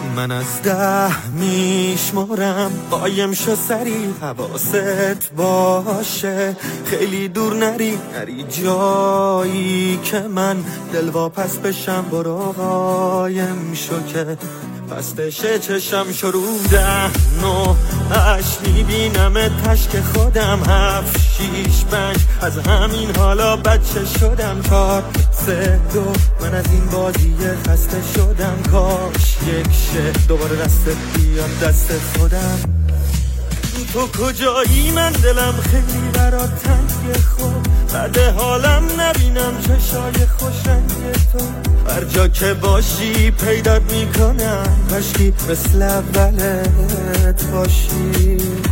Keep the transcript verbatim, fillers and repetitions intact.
من از ده میشمارم، قایم شو سری حواست باشه، خیلی دور نری نری جایی که من دلواپس بشم. برو قایم شو که پستشه چشم شروع نو اش میبینم تشک خودم. هفت شیش پنج از همین حالا بچه شدم. چار سه دو من از این بازی خسته شدم. کاش یک شه دوباره دستت بیاد دست خودم. تو کجایی؟ من دلم خیلی برات تنگ. خود بعد حالم نبینم چشای خوشنگ تو. هر جا که باشی پیدات میکنم، کاشکی مثل اولت باشی.